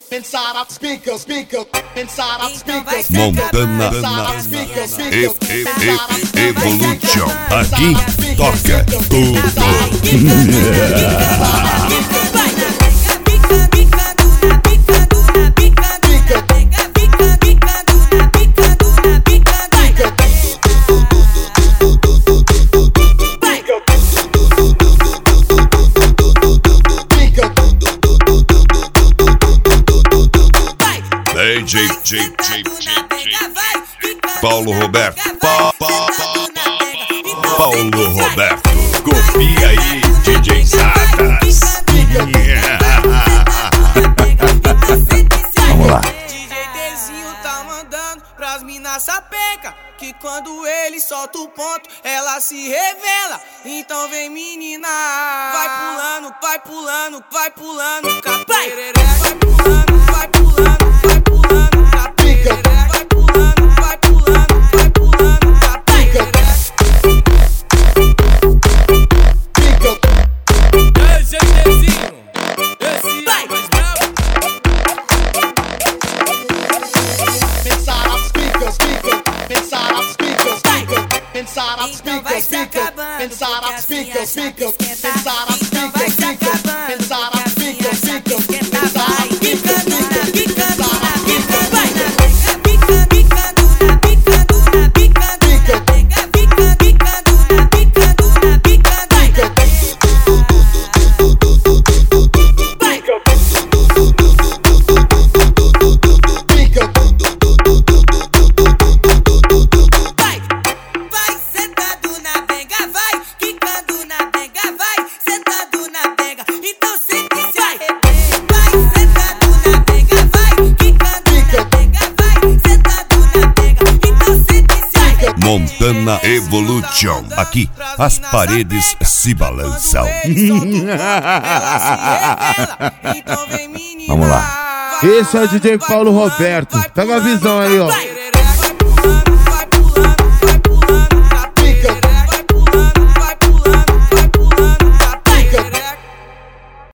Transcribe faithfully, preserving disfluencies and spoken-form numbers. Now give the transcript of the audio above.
inside out speaker, speaker, inside out speaker, Montana e, e, e, Evolution. Aqui toca tudo. D J, J, J, J, J, Paulo Roberto, pa, pa, pa, Paulo Roberto, copia aí, D J Sadas. Yeah. Vamos lá. D J Dezinho tá mandando pras minas sapeca, que quando ele solta o ponto, ela se revela. Então vem menina, vai pulando, vai pulando, vai pulando, capoeira, vai pulando, vai pulando. Inside out speaker, speaker, inside out speaker, speaker, inside out speaker, speaker, inside out speaker, speaker, inside out speaker, Montana Evolution. Aqui as paredes se balançam. Então vem menina, Vamos lá. Esse é o D J Paulo Roberto. Pega a visão aí, ó.